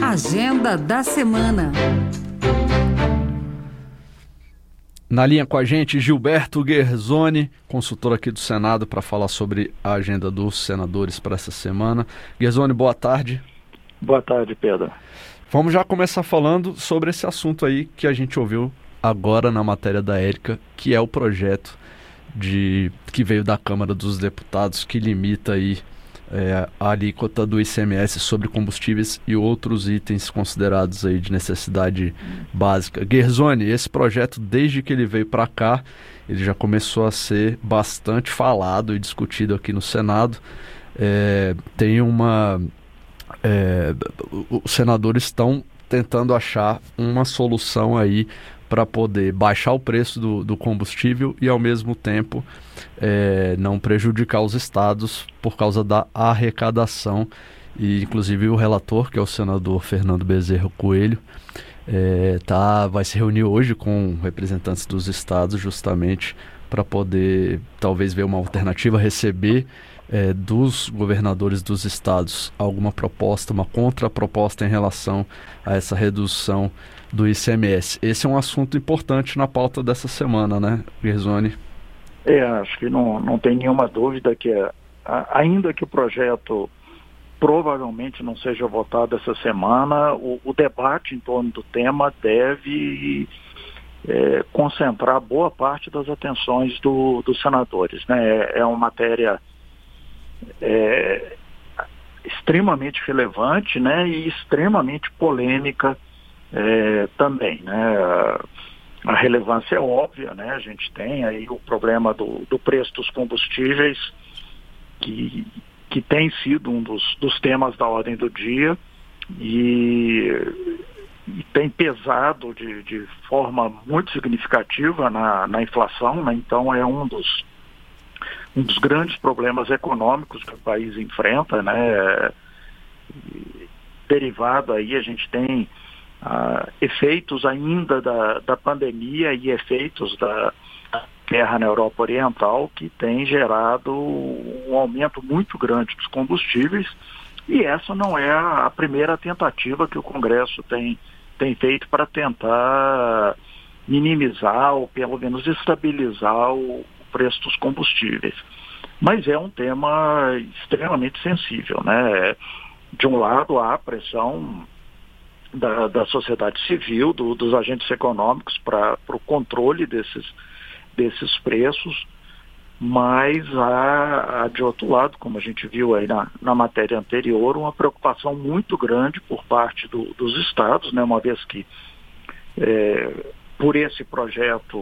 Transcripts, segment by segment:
Agenda da semana. Na linha com a gente, Gilberto Guerzoni, consultor aqui do Senado, para falar sobre a agenda dos senadores para essa semana. Guerzoni, boa tarde. Boa tarde, Pedro. Vamos já começar falando sobre esse assunto aí que a gente ouviu agora na matéria da Érica, que é o projeto que veio da Câmara dos Deputados, que limita aí a alíquota do ICMS sobre combustíveis e outros itens considerados aí de necessidade básica. Guerzoni, esse projeto, desde que ele veio para cá, ele já começou a ser bastante falado e discutido aqui no Senado. Os senadores estão tentando achar uma solução aí para poder baixar o preço do combustível e, ao mesmo tempo, não prejudicar os estados por causa da arrecadação. E, inclusive, o relator, que é o senador Fernando Bezerra Coelho, vai se reunir hoje com representantes dos estados justamente para poder, talvez, ver uma alternativa, receber dos governadores dos estados alguma proposta, uma contraproposta em relação a essa redução do ICMS. Esse é um assunto importante na pauta dessa semana, né, Guerzoni? Acho que não tem nenhuma dúvida que, ainda que o projeto provavelmente não seja votado essa semana, o debate em torno do tema deve concentrar boa parte das atenções dos senadores, né? É uma matéria extremamente relevante, né, e extremamente polêmica também, né? A relevância é óbvia, né? A gente tem aí o problema do preço dos combustíveis, que tem sido um dos temas da ordem do dia e tem pesado de forma muito significativa na inflação, né? Então é um dos grandes problemas econômicos que o país enfrenta, né? Derivado aí, a gente tem efeitos ainda da pandemia e efeitos da guerra na Europa Oriental, que tem gerado um aumento muito grande dos combustíveis, e essa não é a primeira tentativa que o Congresso tem feito para tentar minimizar ou pelo menos estabilizar o preço dos combustíveis. Mas é um tema extremamente sensível, né? De um lado, há a pressão da sociedade civil, dos agentes econômicos para o controle desses preços, mas há, de outro lado, como a gente viu aí na matéria anterior, uma preocupação muito grande por parte dos estados, né? Uma vez que, por esse projeto,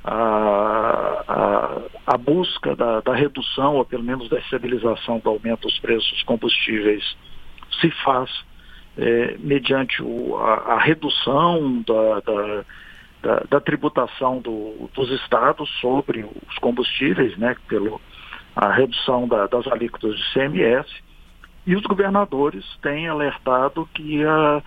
a busca da redução, ou pelo menos da estabilização do aumento dos preços dos combustíveis, se faz mediante a redução da tributação dos estados sobre os combustíveis, né, a redução das alíquotas de ICMS, e os governadores têm alertado que a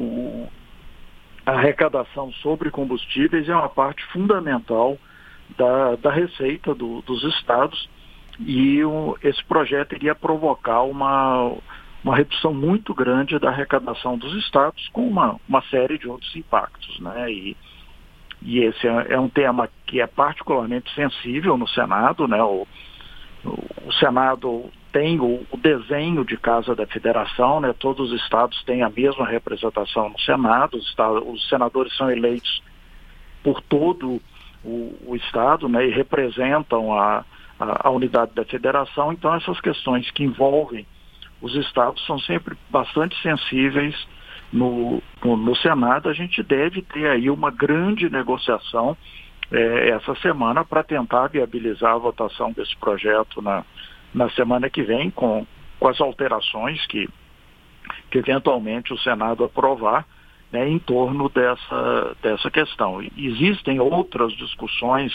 arrecadação sobre combustíveis é uma parte fundamental da receita dos estados, e esse projeto iria provocar uma redução muito grande da arrecadação dos estados, com uma série de outros impactos, né? E esse é um tema que é particularmente sensível no Senado, né? O Senado tem o desenho de Casa da Federação, né? Todos os estados têm a mesma representação no Senado, os senadores são eleitos por todo o estado, né? E representam a unidade da federação. Então, essas questões que envolvem os estados são sempre bastante sensíveis no Senado. A gente deve ter aí uma grande negociação essa semana para tentar viabilizar a votação desse projeto na semana que vem, com as alterações que eventualmente o Senado aprovar, né, em torno dessa questão. Existem outras discussões,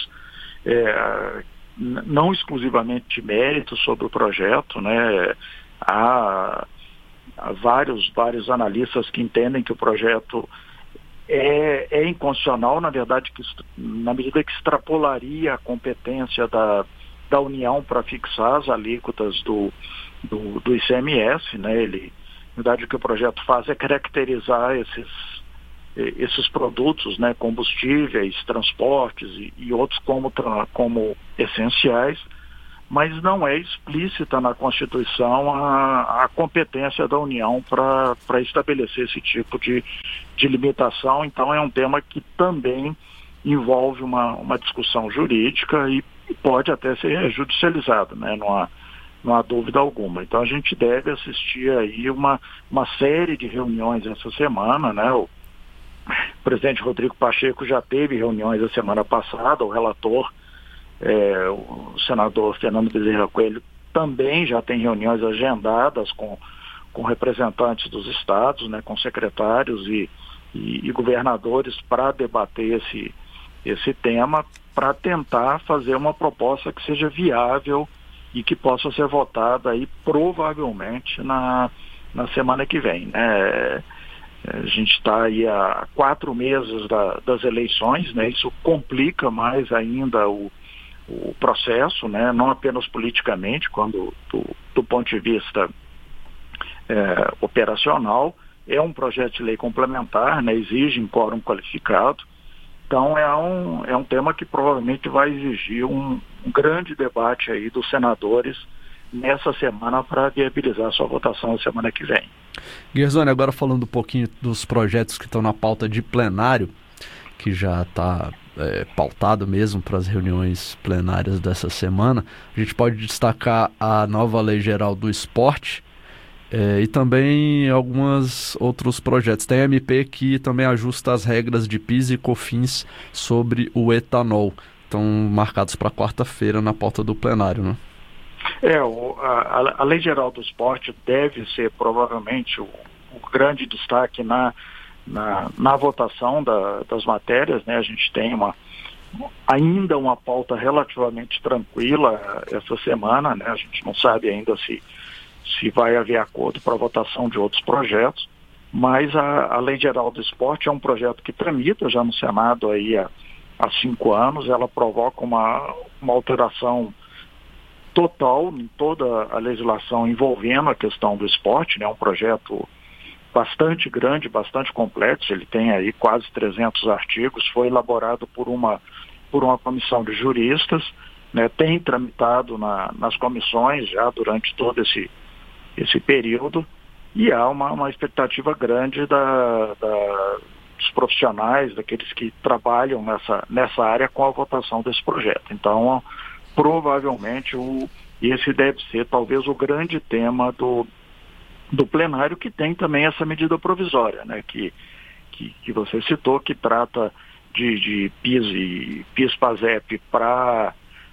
não exclusivamente de mérito sobre o projeto, né? Há vários analistas que entendem que o projeto é inconstitucional, na verdade, na medida que extrapolaria a competência da União para fixar as alíquotas do ICMS, né? Ele Na verdade, o que o projeto faz é caracterizar esses produtos, né, combustíveis, transportes e outros como essenciais, mas não é explícita na Constituição a competência da União para estabelecer esse tipo de limitação. Então é um tema que também envolve uma discussão jurídica e pode até ser judicializado, né? Não há dúvida alguma. Então a gente deve assistir aí uma série de reuniões essa semana, né? O presidente Rodrigo Pacheco já teve reuniões a semana passada, o relator, o senador Fernando Bezerra Coelho, também já tem reuniões agendadas com representantes dos estados, né, com secretários e governadores para debater esse tema, para tentar fazer uma proposta que seja viável e que possa ser votada aí provavelmente na semana que vem, né? A gente está aí há 4 meses das eleições, né? Isso complica mais ainda o processo, né? Não apenas politicamente, quando do ponto de vista operacional. É um projeto de lei complementar, né? Exige um quórum qualificado. Então é um tema que provavelmente vai exigir um grande debate aí dos senadores nessa semana para viabilizar sua votação na semana que vem. Guerzoni, agora falando um pouquinho dos projetos que estão na pauta de plenário, que já está pautado mesmo para as reuniões plenárias dessa semana, a gente pode destacar a nova Lei Geral do Esporte e também alguns outros projetos. Tem a MP que também ajusta as regras de PIS e COFINS sobre o etanol. Estão marcados para quarta-feira na pauta do plenário, né? A Lei Geral do Esporte deve ser provavelmente o grande destaque na votação das matérias, né? A gente tem ainda uma pauta relativamente tranquila essa semana, né? A gente não sabe ainda se vai haver acordo para a votação de outros projetos, mas a Lei Geral do Esporte é um projeto que tramita já no Senado aí há 5 anos. Ela provoca uma alteração total em toda a legislação envolvendo a questão do esporte, né? É um projeto bastante grande, bastante complexo, ele tem aí quase 300 artigos, foi elaborado por uma comissão de juristas, né? Tem tramitado nas comissões já durante todo esse período, e há uma expectativa grande dos profissionais, daqueles que trabalham nessa área com a votação desse projeto. Então, provavelmente esse deve ser talvez o grande tema do plenário, que tem também essa medida provisória, né, que você citou, que trata de PIS e PIS/PASEP para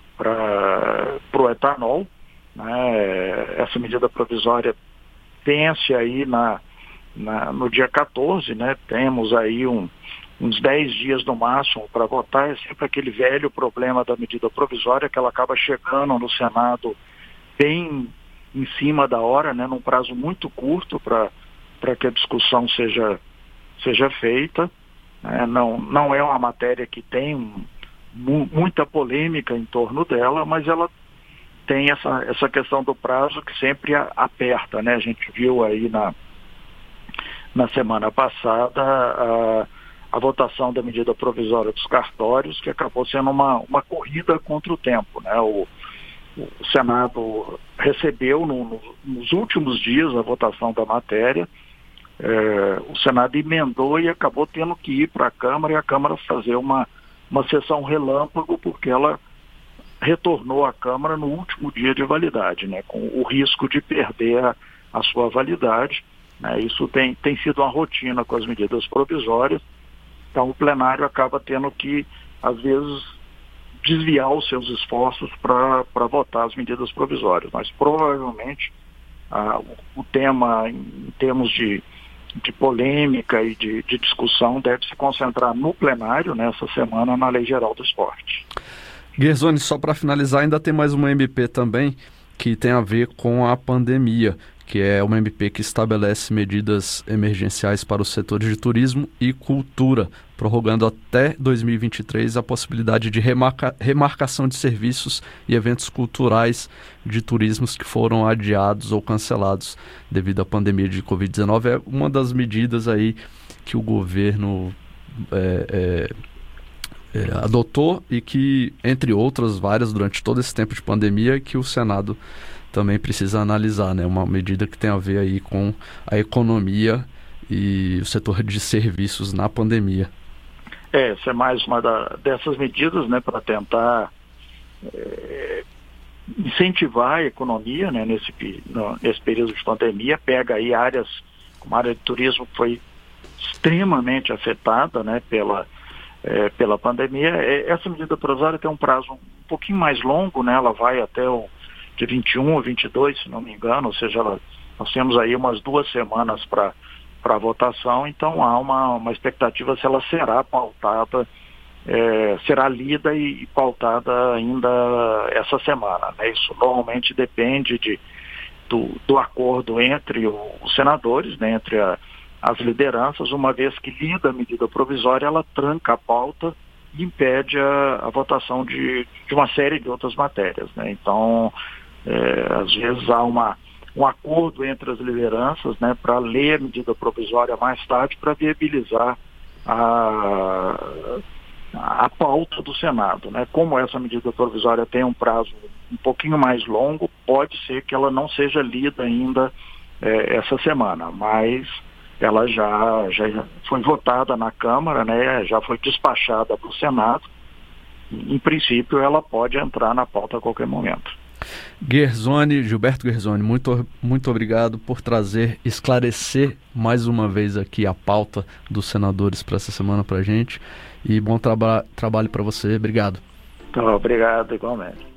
o etanol, né? Essa medida provisória vence aí no dia 14, né? Temos aí uns 10 dias no máximo para votar. É sempre aquele velho problema da medida provisória, que ela acaba chegando no Senado bem em cima da hora, né? Num prazo muito curto para que a discussão seja feita. Não é uma matéria que tem muita polêmica em torno dela, mas ela tem essa questão do prazo que sempre aperta, né? A gente viu aí na semana passada a votação da medida provisória dos cartórios, que acabou sendo uma corrida contra o tempo, né? O Senado recebeu nos últimos dias a votação da matéria, o Senado emendou e acabou tendo que ir para a Câmara, e a Câmara fazer uma sessão relâmpago, porque ela retornou à Câmara no último dia de validade, né, com o risco de perder a sua validade, né? Isso tem sido uma rotina com as medidas provisórias. Então o plenário acaba tendo que, às vezes, desviar os seus esforços para votar as medidas provisórias. Mas provavelmente o tema, em termos de polêmica e de discussão, deve se concentrar no plenário nessa semana na Lei Geral do Esporte. Guerzoni, só para finalizar, ainda tem mais uma MP também que tem a ver com a pandemia, que é uma MP que estabelece medidas emergenciais para os setores de turismo e cultura, prorrogando até 2023 a possibilidade de remarcação de serviços e eventos culturais de turismos que foram adiados ou cancelados devido à pandemia de Covid-19. É uma das medidas aí que o governo adotou e que, entre outras várias, durante todo esse tempo de pandemia, que o Senado também precisa analisar, né? Uma medida que tem a ver aí com a economia e o setor de serviços na pandemia. Essa é mais uma dessas medidas, né, para tentar incentivar a economia, né, nesse período de pandemia. Pega aí áreas, como a área de turismo, que foi extremamente afetada, né, pela pandemia. Essa medida provisória tem um prazo um pouquinho mais longo, né? Ela vai até de 21 a 22, se não me engano, ou seja, nós temos aí umas 2 semanas para votação, então há uma expectativa se ela será pautada, será lida e pautada ainda essa semana, né? Isso normalmente depende do acordo entre os senadores, né, entre as lideranças. Uma vez que lida a medida provisória, ela tranca a pauta e impede a votação de uma série de outras matérias, né? Então, às vezes há um acordo entre as lideranças, né, para ler a medida provisória mais tarde, para viabilizar a pauta do Senado, né? Como essa medida provisória tem um prazo um pouquinho mais longo, pode ser que ela não seja lida ainda essa semana, mas ela já foi votada na Câmara, né? Já foi despachada para o Senado. Em princípio, ela pode entrar na pauta a qualquer momento. Gilberto Guerzoni, muito obrigado por esclarecer mais uma vez aqui a pauta dos senadores para essa semana para a gente, e bom trabalho para você. Obrigado. Então, obrigado, igualmente.